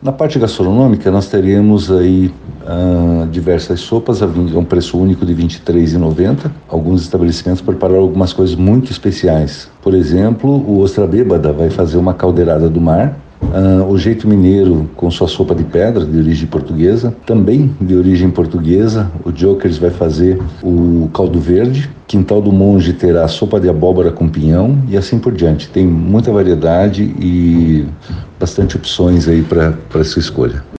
Na parte gastronômica, nós teremos aí diversas sopas a um preço único de R$ 23,90. Alguns estabelecimentos prepararam algumas coisas muito especiais. Por exemplo, o Ostra Bêbada vai fazer uma caldeirada do mar. O Jeito Mineiro com sua sopa de pedra, de origem portuguesa. Também de origem portuguesa, o Jokers vai fazer o caldo verde. Quintal do Monge terá sopa de abóbora com pinhão e assim por diante. Tem muita variedade e bastante opções aí para sua escolha.